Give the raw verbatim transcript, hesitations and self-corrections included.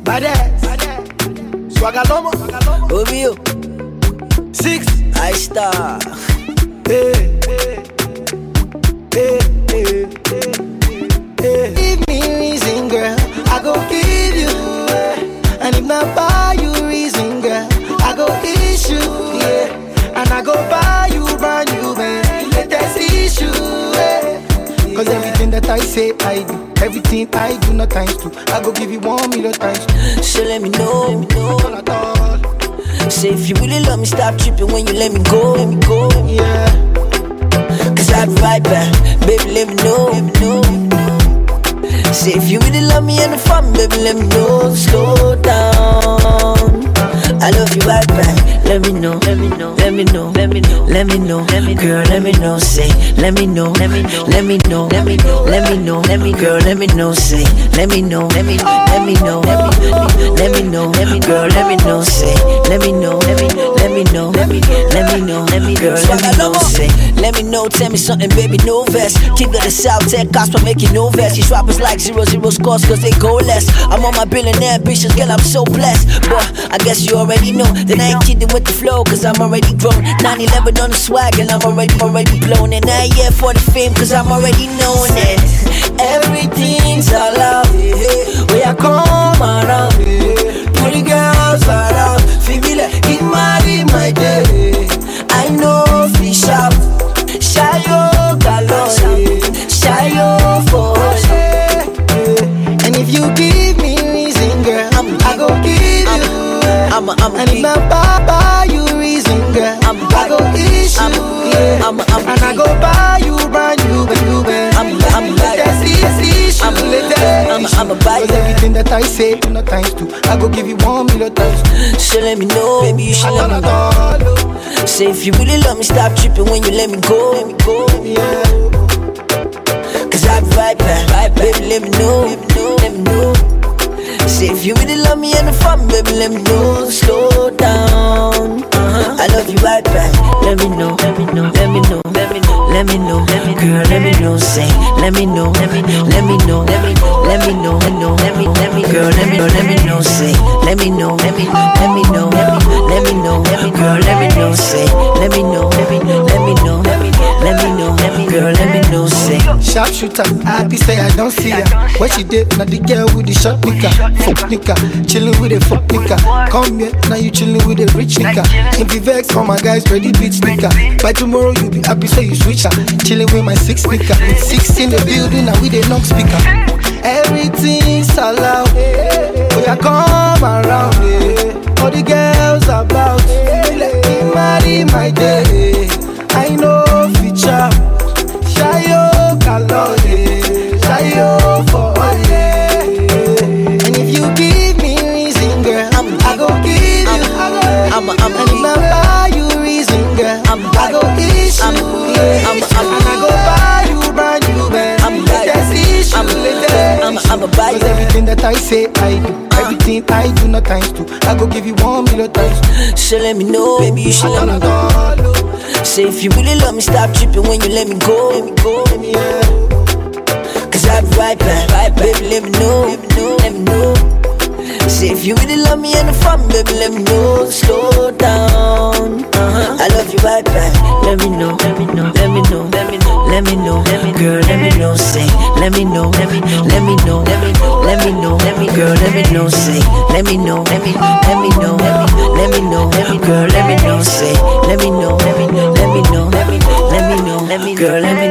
Badass. Swagalomo. Ovio. Six. I star. Hey, hey, hey, hey, hey, hey. Give me reason, girl, I go give you. And if not buy you reason, girl, I go issue, yeah. And I go buy you brand new, man, latest issue, yeah. Cause everything that I say, I do. Everything I do, not times two. I go give you one million times two. So let me know, let me know. All at all. Say if you really love me, stop tripping when you let me go, let me go, yeah. Cause I'll be right back, baby, let me know, let me know. Say if you really love me and the fun, baby, let me know. Slow down, I love you right back. Let me know, let me know, let me know, let me know, let me know, let me girl, let me know, say, let me know, let me know, let me know, let me know, let me know, let me girl, let me know, say, let me know, let me let me know, let me let me know, let me girl, let me know, say, let me know, let me let me know, let me let me know, let me girl, let me know, say, let me know, tell me something, baby, no vest. King of the South, tech cost for making no vest. These rappers like zero zero scores cause they go less. I'm on my billionaire ambitions, girl, I'm so blessed. But I guess you already know that I ain't kidding with the flow, cause I'm already grown. nine eleven on the swag and I'm already, already blown. And I ain't here for the fame cause I'm already known. And everything's allowed, yeah. Where I come around, yeah. Pretty girls around, feel me like get married my day. I know fish up, shy yo galore, shy yo for yeah. And if you give me reason, girl, I'm, I go give I'm, you. I'm, I'm, I'm and if I buy you reason, girl, I'm, I go issue, I'm, yeah. I'm, I'm, and I go buy you brand new, brand new, I'm, I'm, latest issue, I'm, latest I'm, I'm a buy. Cause everything that I say, no times two, I go give you one million times two. So let me know, baby, you should let me know. Say if you really love me, stop tripping when you let me go, let me go, yeah. Cause I'll be right back, right back. Baby, let me know, let me know, let me know. Say if you really love me and the fun, baby, let me know. Slow down, uh-huh. I love you right back. Let me know, let me know, let me know, let me know, let me know, let me girl, let me know. Say, let me know, let me know, let me know, let me know, let me know, let me know, let me, let me, girl, let me know, let me know. Say, let me know, let me, let me know, let me, let me know, let me, girl, let me know. Say, let me know, let me, let me know, let me, let me know, let me, girl, let me know. Say, sharpshooter, happy say I don't see her. What she did, now the girl with the short nigga, fuck nigga, chillin' with a fuck nigga. Come here, now you chillin' with a rich nigga. If you vex, all my guys ready beat nigga. By tomorrow you be happy, say you switch her. Chillin' with my six nigga, six in the building, now we the knock speaker. Everything's allowed, we are come around, yeah. All the girls about, let me marry my day. I know future, shy yo galore, shy yo for yeah. And if you give me reason, girl, I'm, I go give you. I'm, I'm, I'm, and if I buy you reason, girl, I'm, I go issue, I'm, yeah. I'm, I'm, and I go buy you brand new, man. I'm latest issue, I'm, latest. I'm, I'm a buy. Cause everything that I say, I do. Everything I do, not times two. I go give you one million times two. So let me know, baby, you should let me know. Say if you really love me, stop tripping when you let me go, let me go, yeah. Cause I'll be right back, right back. Baby, let me know, let me know, let me know. Say if you really love me and the fun, baby, let me know. Slow down, uh-huh. I love you right back. Let me know, let me know, let me know, let me know, let me know, let me girl, let me know. Say, let me know, let me know, let me know, let me know, let me know, let me girl, let me know. Say, let me know, let me, let me know, let me, let me know, let me girl, let me know. Say, let me know, let me, let me know, let me, let me know, let me girl, let me